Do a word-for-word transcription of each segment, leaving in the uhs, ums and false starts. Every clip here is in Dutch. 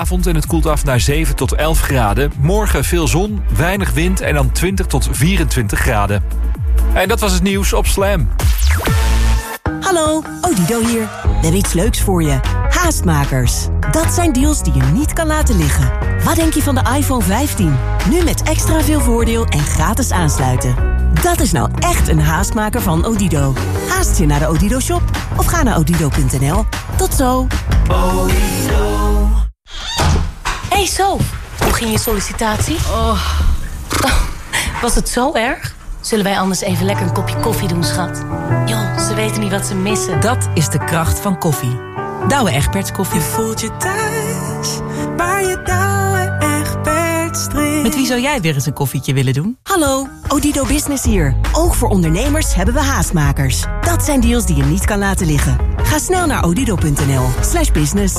avond en het koelt af naar zeven tot elf graden. Morgen veel zon, weinig wind en dan twintig tot vierentwintig graden. En dat was het nieuws op Slam. Hallo, Odido hier. We hebben iets leuks voor je. Haastmakers. Dat zijn deals die je niet kan laten liggen. Wat denk je van de iPhone vijftien? Nu met extra veel voordeel en gratis aansluiten. Dat is nou echt een haastmaker van Odido. Haast je naar de Odido shop of ga naar odido punt n l. Tot zo. Odido. Hey Sof, hoe ging je sollicitatie? Oh. Was het zo erg? Zullen wij anders even lekker een kopje koffie doen, schat? Joh, ze weten niet wat ze missen. Dat is de kracht van koffie. Douwe Egberts koffie. Je voelt je thuis, waar je Douwe Egberts drinkt. Met wie zou jij weer eens een koffietje willen doen? Hallo, Odido Business hier. Ook voor ondernemers hebben we haastmakers. Dat zijn deals die je niet kan laten liggen. Ga snel naar odido punt n l slash business.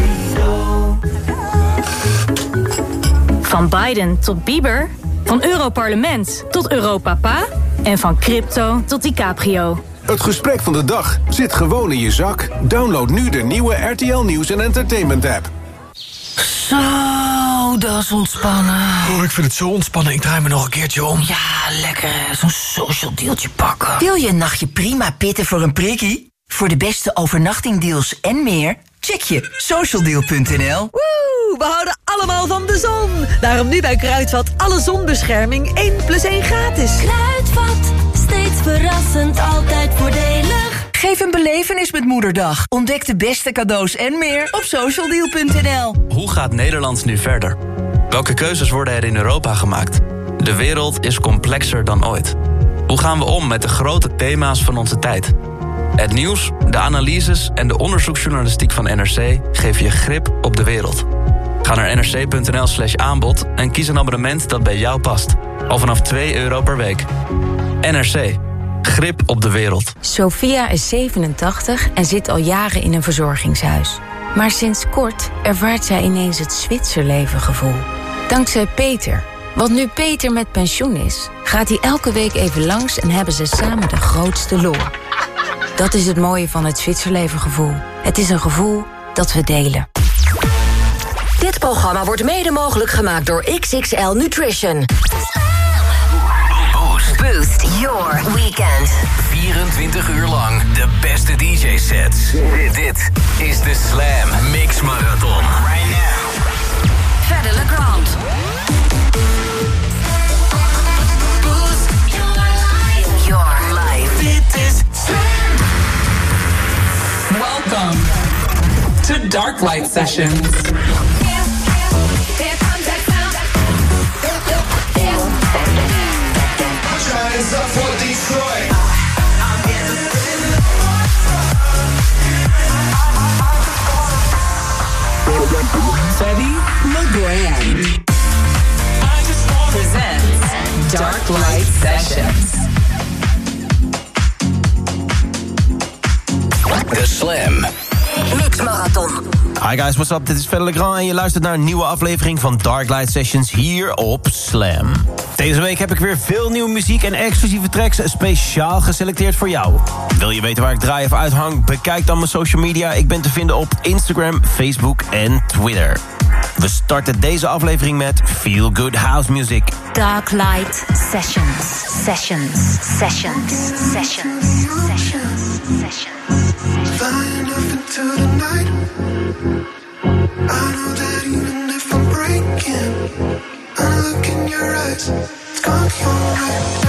Van Biden tot Bieber, van Europarlement tot Europapa en van crypto tot DiCaprio. Het gesprek van de dag zit gewoon in je zak. Download nu de nieuwe R T L Nieuws en Entertainment app. Zo, dat is ontspannen. Oh, ik vind het zo ontspannen. Ik draai me nog een keertje om. Ja, lekker zo'n social dealtje pakken. Wil je een nachtje prima pitten voor een prikkie? Voor de beste overnachtingdeals en meer, check je socialdeal punt n l. Woe, we houden allemaal van de zon. Daarom nu bij Kruidvat alle zonbescherming één plus één gratis. Kruidvat, steeds verrassend, altijd voordelig. Geef een belevenis met Moederdag. Ontdek de beste cadeaus en meer op socialdeal punt n l. Hoe gaat Nederland nu verder? Welke keuzes worden er in Europa gemaakt? De wereld is complexer dan ooit. Hoe gaan we om met de grote thema's van onze tijd? Het nieuws, de analyses en de onderzoeksjournalistiek van N R C geven je grip op de wereld. Ga naar n r c punt n l slash aanbod en kies een abonnement dat bij jou past. Al vanaf twee euro per week. N R C. Grip op de wereld. Sophia is zevenentachtig en zit al jaren in een verzorgingshuis. Maar sinds kort ervaart zij ineens het Zwitserleven-gevoel. Dankzij Peter. Want nu Peter met pensioen is, gaat hij elke week even langs en hebben ze samen de grootste lol. Dat is het mooie van het Zwitserleven-gevoel. Het is een gevoel dat we delen. Dit programma wordt mede mogelijk gemaakt door X X L Nutrition. Boost. Boost your weekend. vierentwintig uur lang de beste D J-sets. Dit is de Slam Mix Marathon. Right now. Verder Legrand. Boost your life. Your life. Dit is Slam. Welcome to Dark Light Sessions. Hands up for Detroit. Teddy LeGrand presents Dark Light Sessions. De Slam Mix Marathon. Hi guys, what's up? Dit is Fedde Legrand en je luistert naar een nieuwe aflevering van Dark Light Sessions hier op Slam. Deze week heb ik weer veel nieuwe muziek en exclusieve tracks speciaal geselecteerd voor jou. Wil je weten waar ik draai of uithang? Bekijk dan mijn social media. Ik ben te vinden op Instagram, Facebook en Twitter. We starten deze aflevering met Feel Good House Music. Dark Light Sessions, Sessions, Sessions, Sessions, Sessions, Sessions. Flying up into the night. I know that even if I'm breaking, I look in your eyes, it's gonna be alright.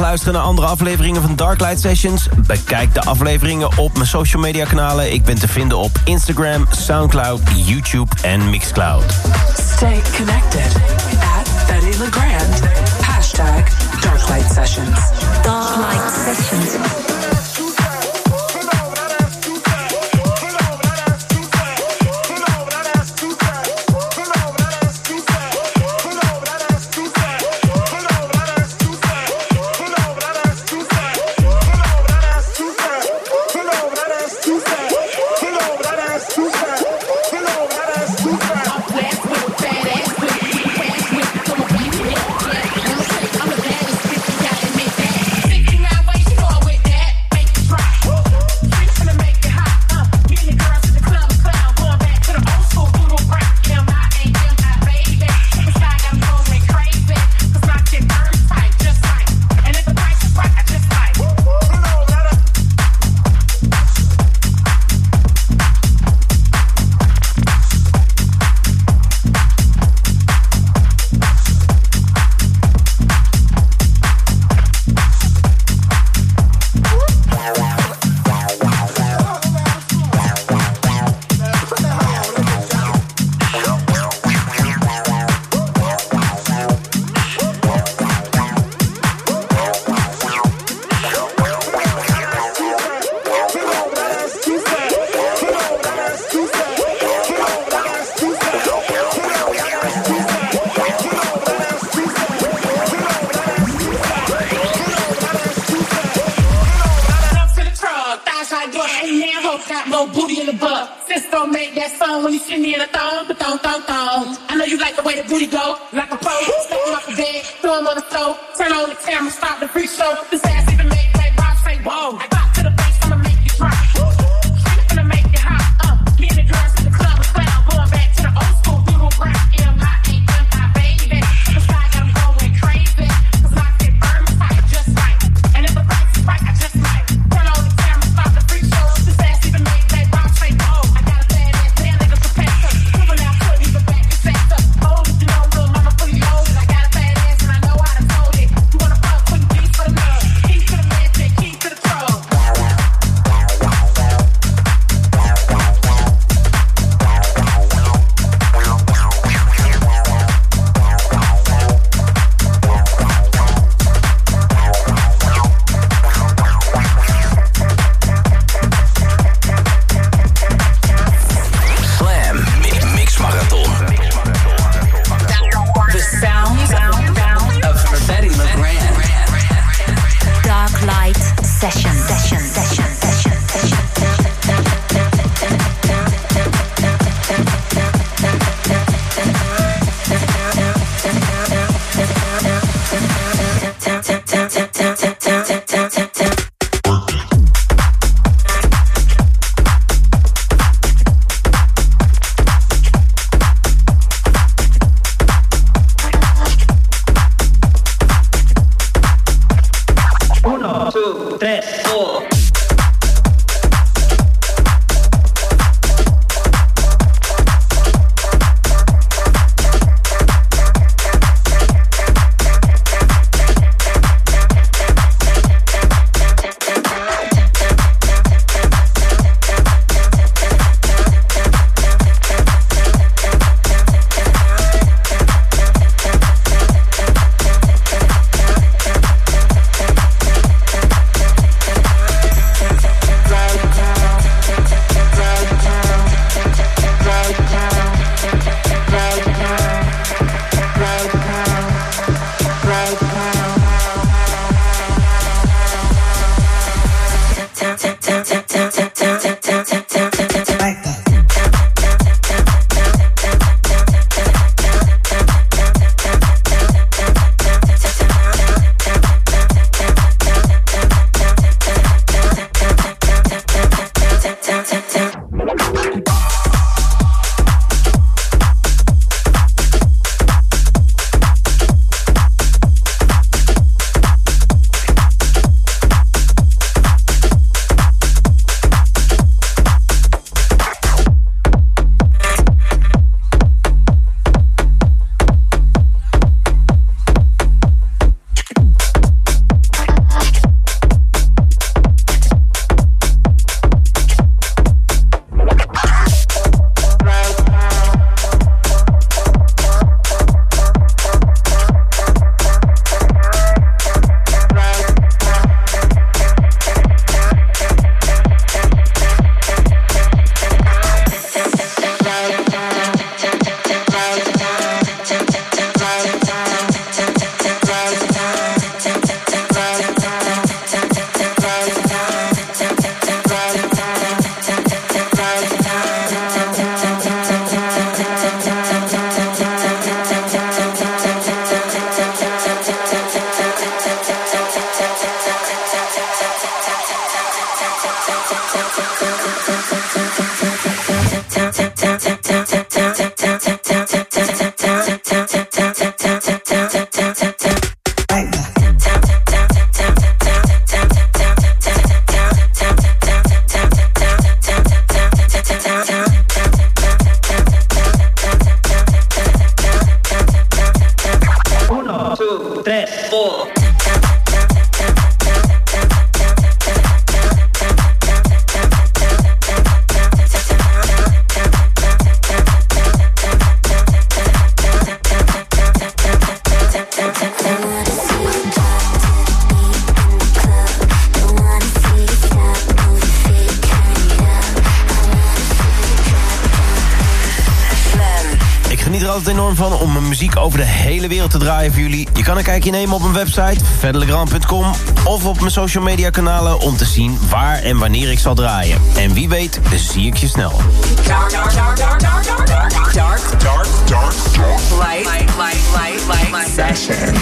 luisteren naar andere afleveringen van Darklight Sessions? Bekijk de afleveringen op mijn social media kanalen. Ik ben te vinden op Instagram, Soundcloud, YouTube en Mixcloud. Stay connected at Betty LeGrand. Hashtag Darklight Sessions. Darklight Sessions. enorm van om mijn muziek over de hele wereld te draaien voor jullie. Je kan een kijkje nemen op mijn website, fedelegrand punt com... of op mijn social media kanalen om te zien waar en wanneer ik zal draaien. En wie weet, zie ik je snel. Dark, dark, dark, dark, dark, dark, dark, dark, dark, dark, dark, light, light, light, light, light sessions.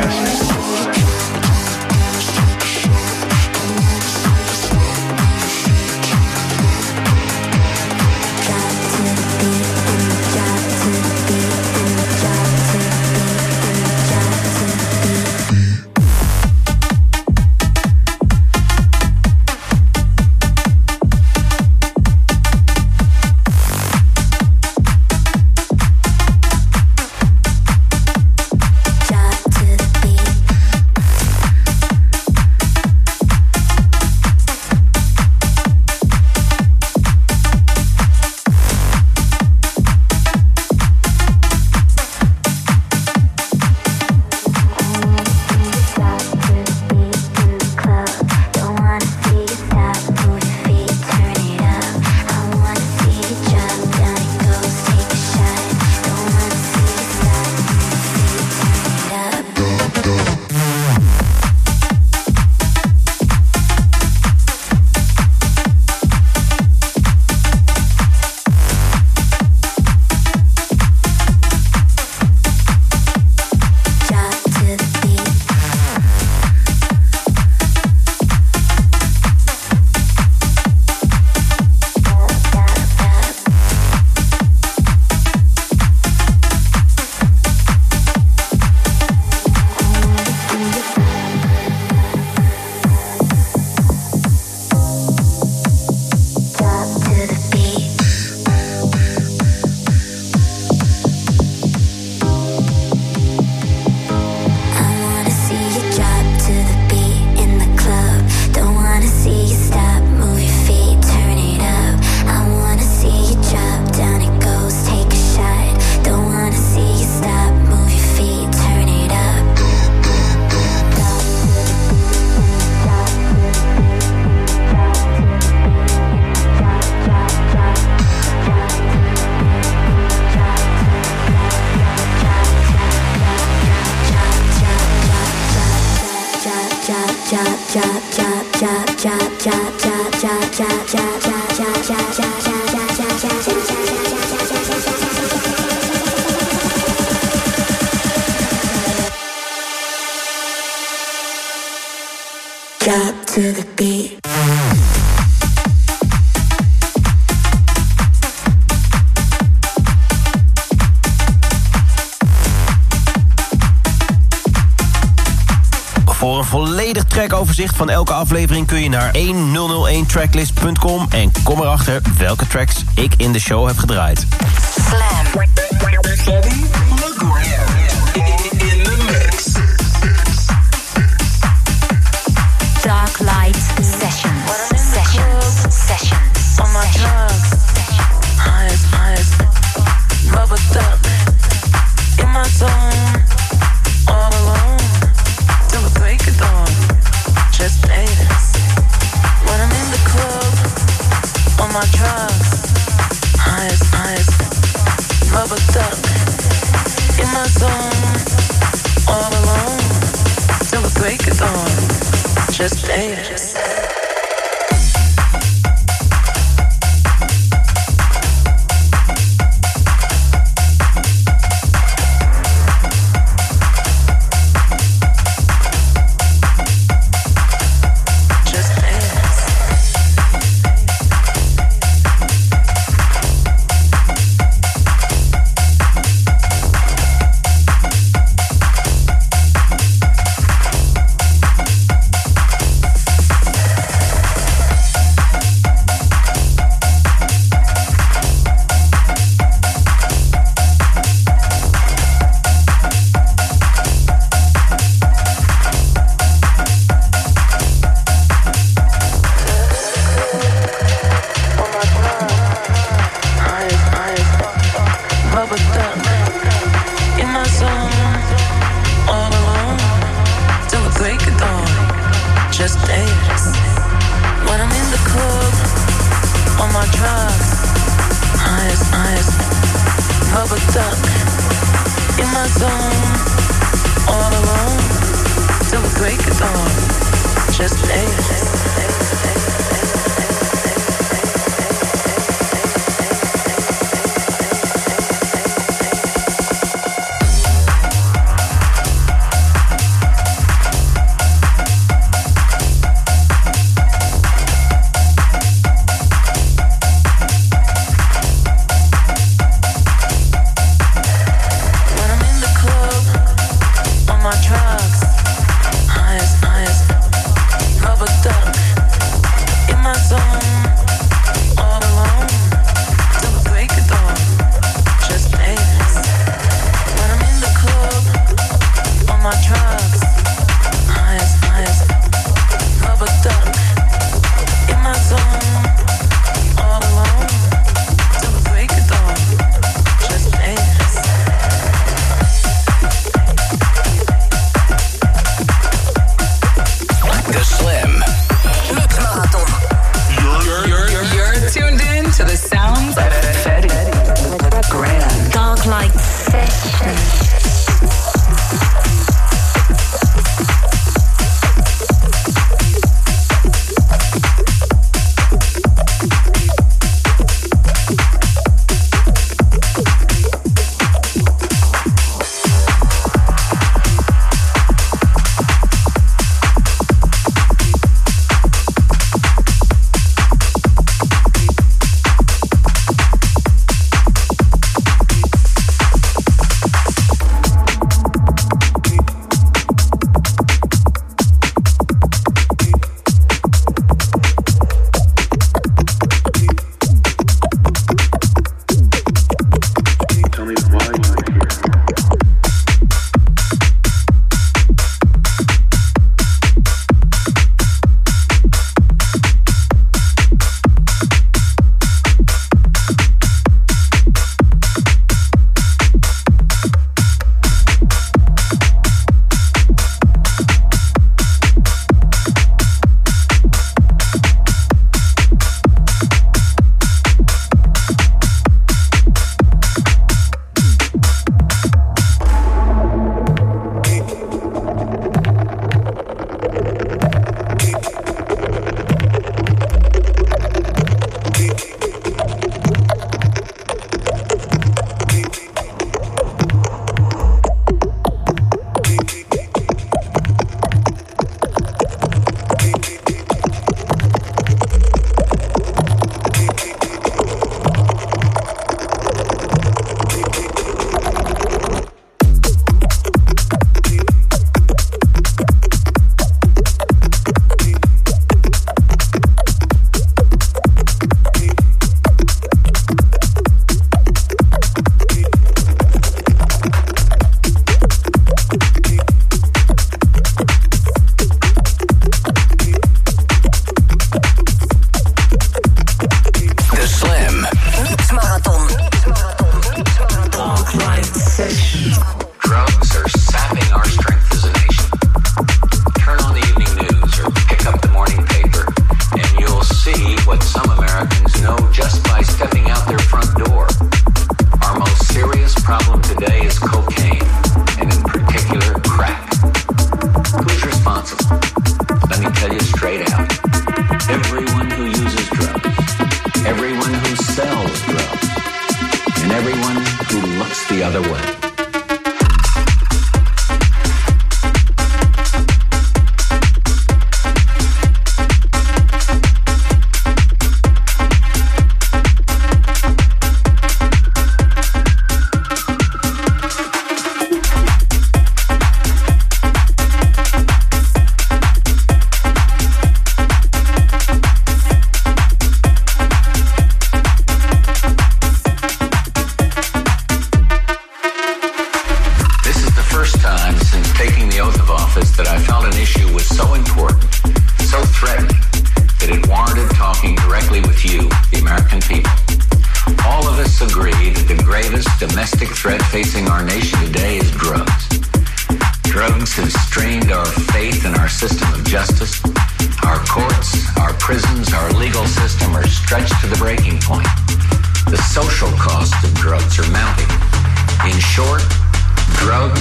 Drop to the beat. Voor een volledig trackoverzicht van elke aflevering kun je naar honderdéén tracklist punt com en kom erachter welke tracks ik in de show heb gedraaid. Slam. In the mix. Dark Light Sessions. Sessions. Sessions. On my drugs. Eyes, eyes. Rubbed up. In my zone. All alone. Till the break of dawn. Just dance. When I'm in the club. On my drugs. Eyes, eyes. Rubbed up. In my zone. All alone. Till the break of dawn. Just dance. Rubber duck in my zone, all alone, till the break of dawn. Just dance.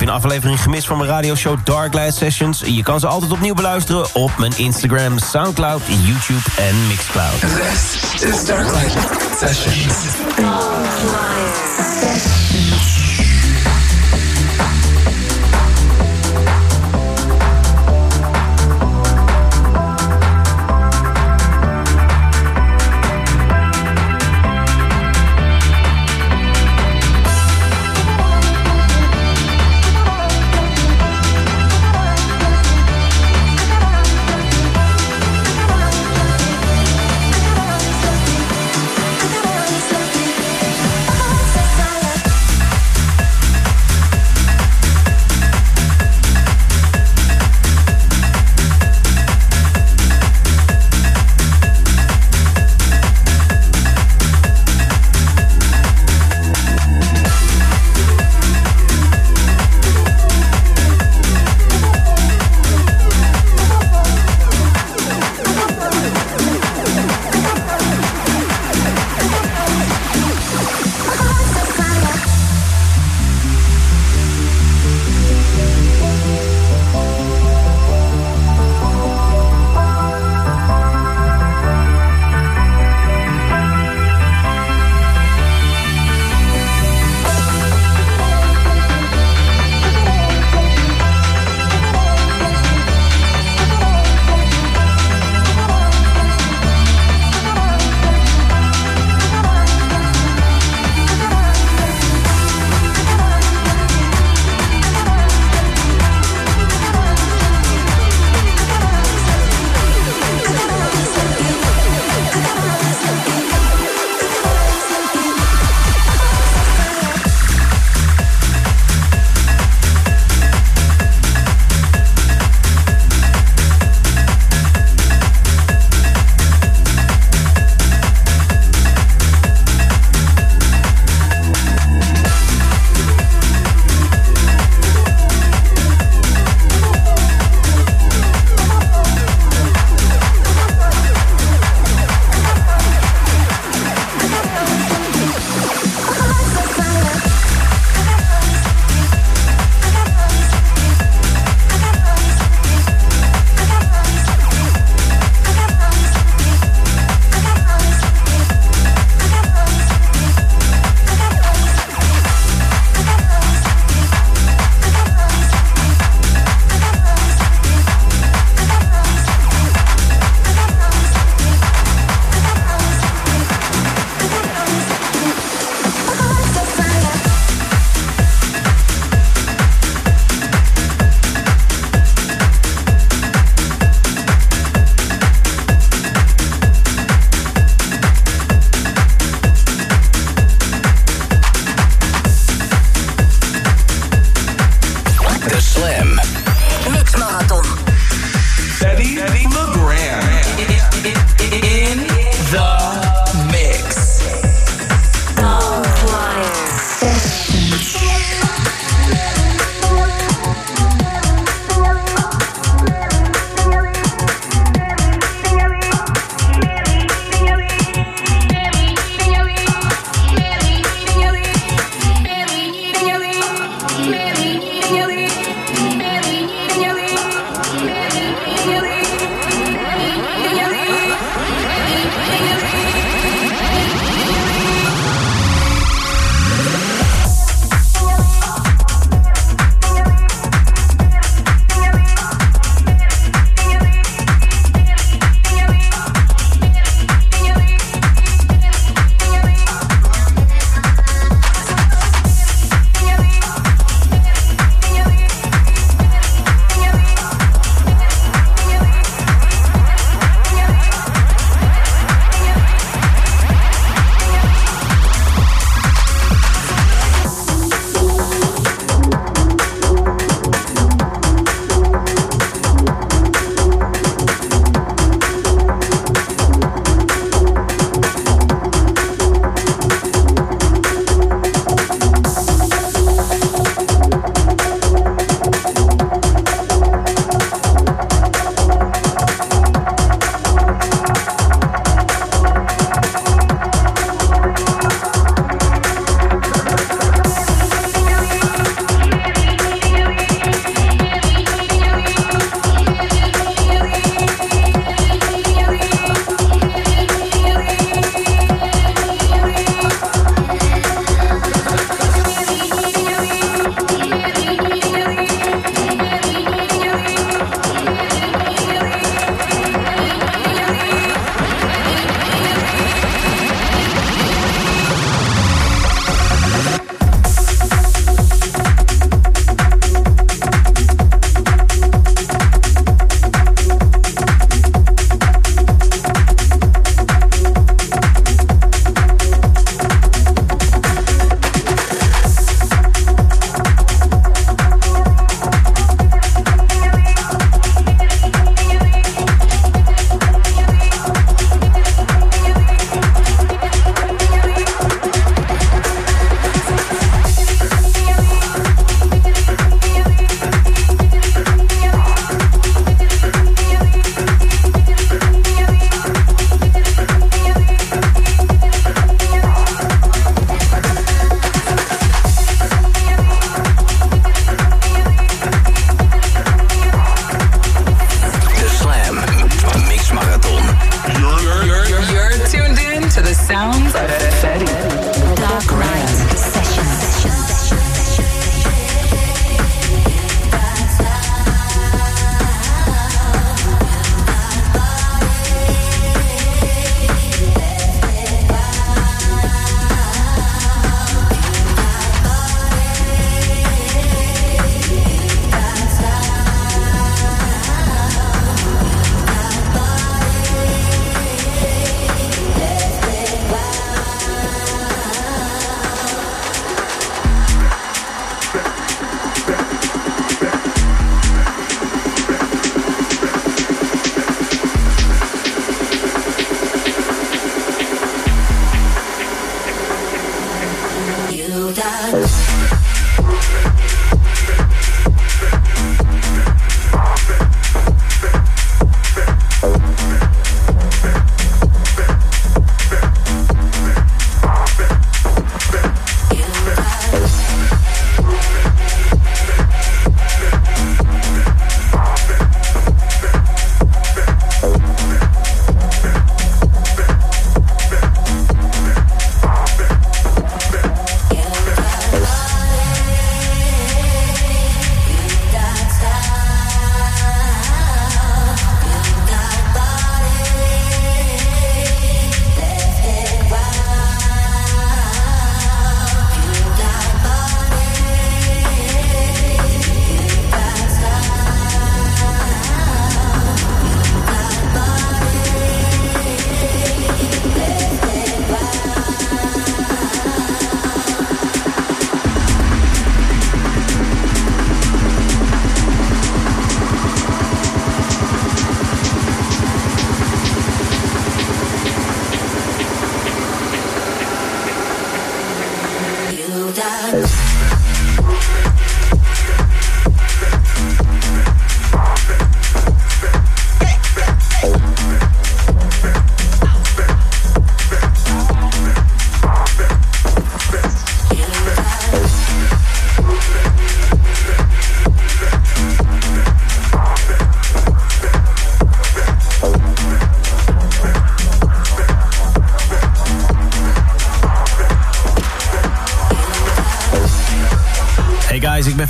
je een aflevering gemist van mijn radioshow Darklight Sessions? Je kan ze altijd opnieuw beluisteren op mijn Instagram, Soundcloud, YouTube en Mixcloud. This is Darklight Sessions. Darklight Sessions.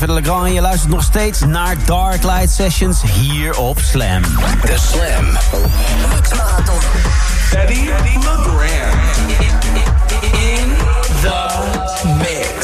verder Legrand en je luistert nog steeds naar Dark Light Sessions hier op Slam. De Slam Mix Marathon. Eddie LeGrand. In the mix.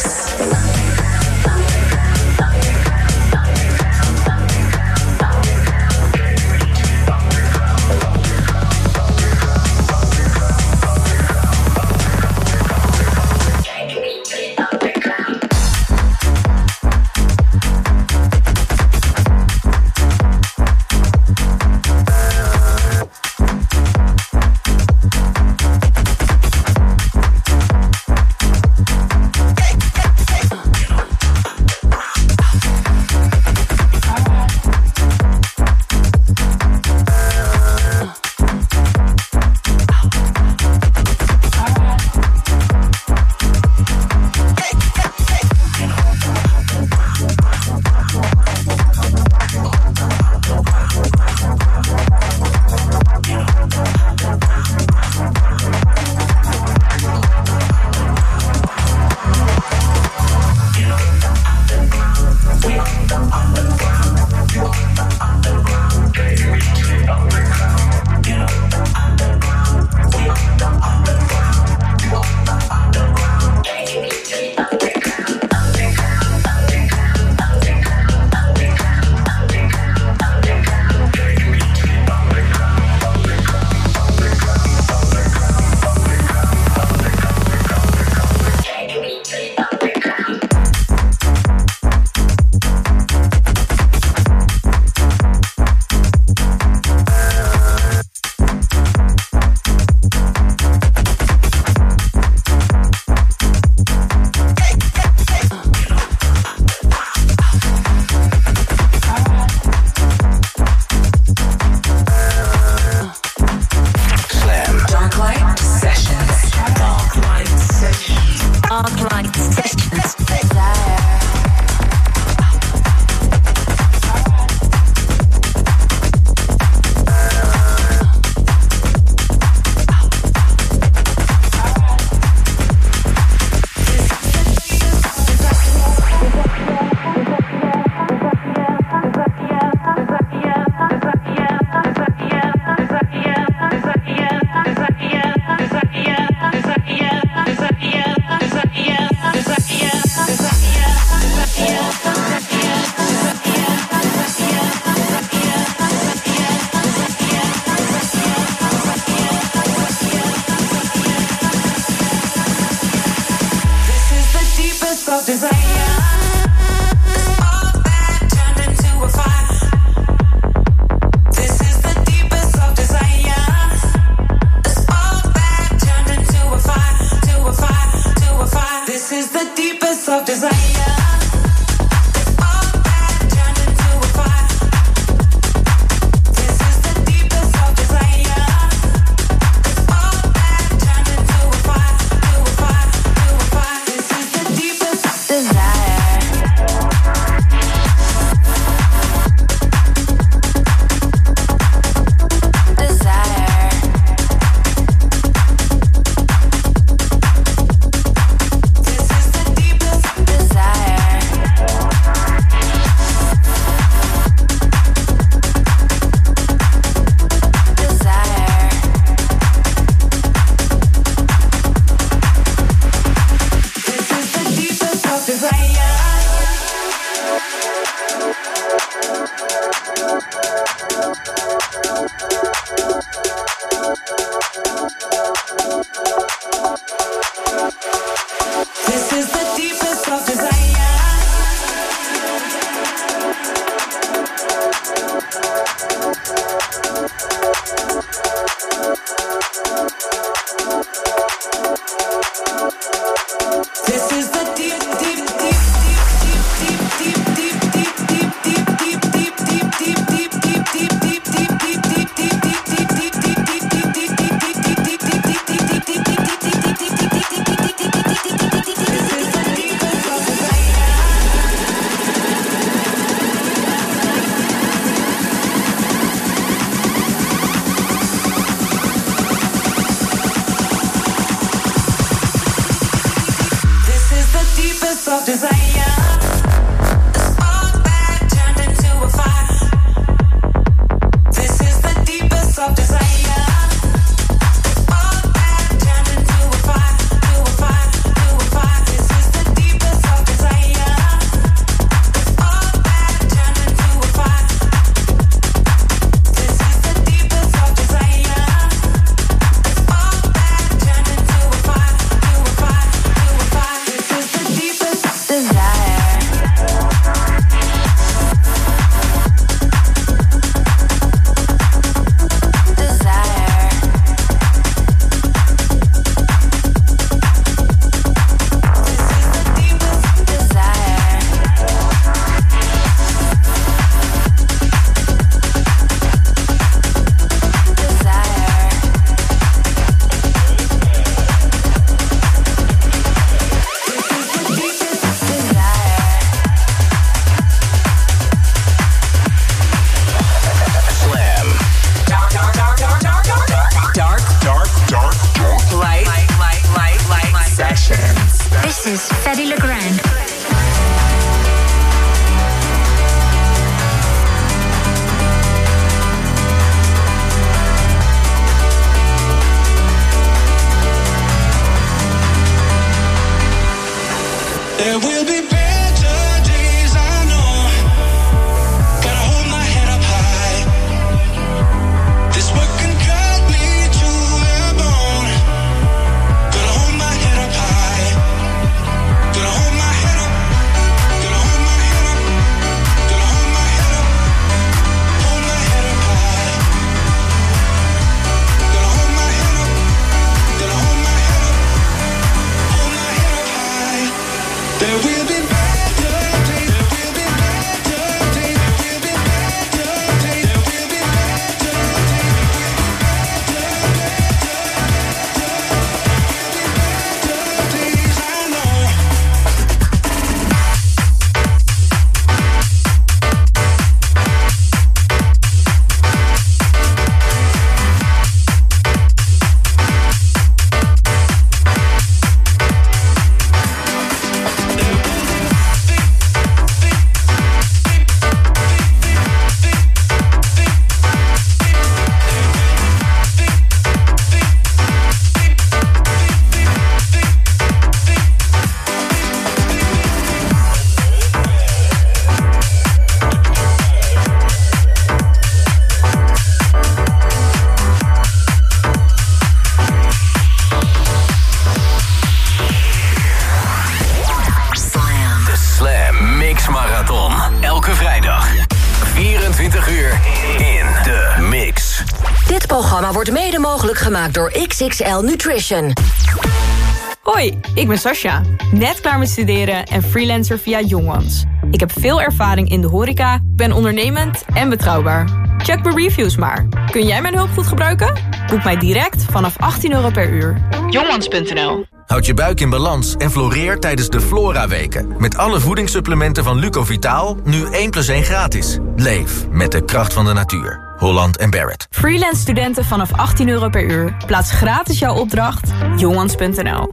vierentwintig uur in de mix. Dit programma wordt mede mogelijk gemaakt door X X L Nutrition. Hoi, ik ben Sascha. Net klaar met studeren en freelancer via Young Ones. Ik heb veel ervaring in de horeca, ben ondernemend en betrouwbaar. Check mijn reviews maar. Kun jij mijn hulp goed gebruiken? Boek mij direct vanaf achttien euro per uur. Youngons punt n l. Houd je buik in balans en floreer tijdens de Flora-weken. Met alle voedingssupplementen van Lucovitaal, nu één plus één gratis. Leef met de kracht van de natuur. Holland en Barrett. Freelance studenten vanaf achttien euro per uur. Plaats gratis jouw opdracht. Youngons punt n l.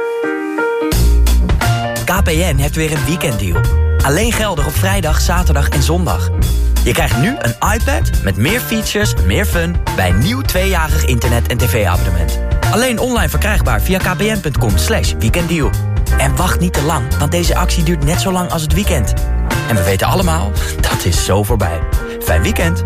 K P N heeft weer een weekenddeal. Alleen geldig op vrijdag, zaterdag en zondag. Je krijgt nu een iPad met meer features en meer fun bij een nieuw tweejarig internet- en tv-abonnement. Alleen online verkrijgbaar via kpn.com slash weekenddeal. En wacht niet te lang, want deze actie duurt net zo lang als het weekend. En we weten allemaal, dat is zo voorbij. Fijn weekend.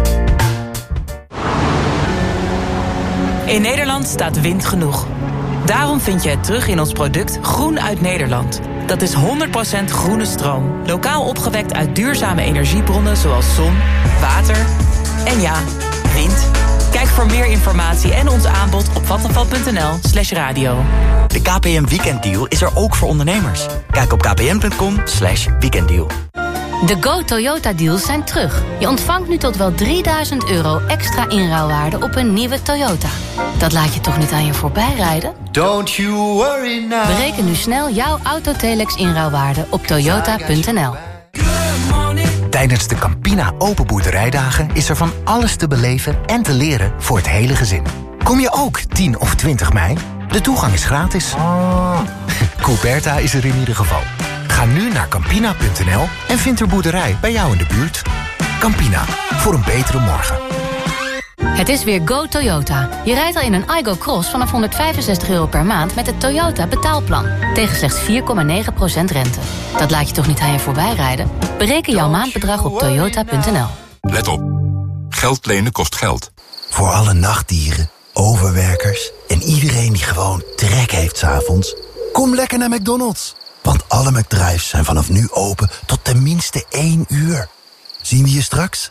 In Nederland staat wind genoeg. Daarom vind je het terug in ons product Groen uit Nederland. Dat is honderd procent groene stroom. Lokaal opgewekt uit duurzame energiebronnen zoals zon, water en ja, wind. Kijk voor meer informatie en ons aanbod op vattenfall punt n l slash radio. De K P N Weekenddeal is er ook voor ondernemers. Kijk op kpn.com slash weekenddeal. De Go Toyota deals zijn terug. Je ontvangt nu tot wel drieduizend euro extra inruilwaarde op een nieuwe Toyota. Dat laat je toch niet aan je voorbij rijden? Don't you worry now. Bereken nu snel jouw Autotelex inruilwaarde op toyota punt n l. Tijdens de Campina Open Boerderijdagen is er van alles te beleven en te leren voor het hele gezin. Kom je ook tien of twintig mei? De toegang is gratis. Couberta is er in ieder geval. Ga nu naar campina punt n l en vind een boerderij bij jou in de buurt. Campina, voor een betere morgen. Het is weer Go Toyota. Je rijdt al in een iGo Cross vanaf honderdvijfenzestig euro per maand met het Toyota betaalplan. Tegen slechts vier komma negen procent rente. Dat laat je toch niet aan je voorbij rijden? Bereken jouw maandbedrag op toyota punt n l. Let op. Geld lenen kost geld. Voor alle nachtdieren, overwerkers en iedereen die gewoon trek heeft 's avonds. Kom lekker naar McDonald's. Want alle McDrives zijn vanaf nu open tot tenminste één uur. Zien we je straks?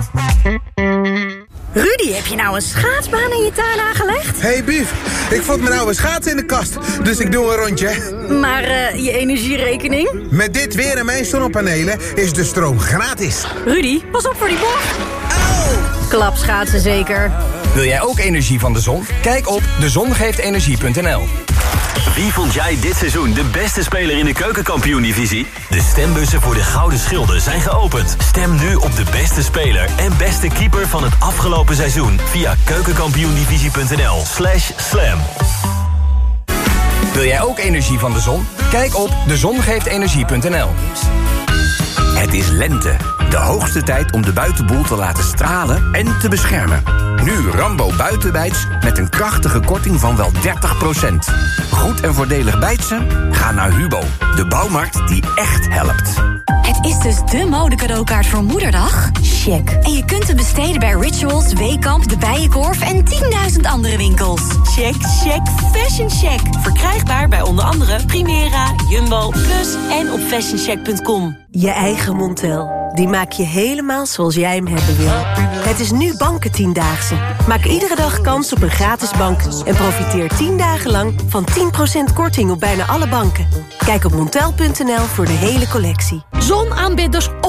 Rudy, heb je nou een schaatsbaan in je tuin aangelegd? Hey Bief, ik vond mijn oude schaats in de kast, dus ik doe een rondje. Maar uh, je energierekening? Met dit weer en mijn zonnepanelen is de stroom gratis. Rudy, pas op voor die bocht. Klapschaatsen zeker. Wil jij ook energie van de zon? Kijk op de zon geeft energie punt n l. Wie vond jij dit seizoen de beste speler in de Keukenkampioen-divisie? De stembussen voor de Gouden Schilden zijn geopend. Stem nu op de beste speler en beste keeper van het afgelopen seizoen via keukenkampioendivisie punt n l slash slam. Wil jij ook energie van de zon? Kijk op de zon geeft energie punt n l. Het is lente. De hoogste tijd om de buitenboel te laten stralen en te beschermen. Nu Rambo buitenbijts met een krachtige korting van wel dertig procent. Goed en voordelig bijtsen? Ga naar Hubo, de bouwmarkt die echt helpt. Het is dus de modecadeaukaart voor Moederdag? Check. En je kunt hem besteden bij Rituals, Weekamp, De Bijenkorf en tienduizend andere winkels. Check, check, fashion check. Verkrijgbaar bij onder andere Primera, Jumbo, Plus en op fashioncheck punt com. Je eigen Montel. Die maak je helemaal zoals jij hem hebben wil. Het is nu Bankentiendaagse. Maak iedere dag kans op een gratis bank. En profiteer tien dagen lang van tien procent korting op bijna alle banken. Kijk op montel punt n l voor de hele collectie. Zonaanbidders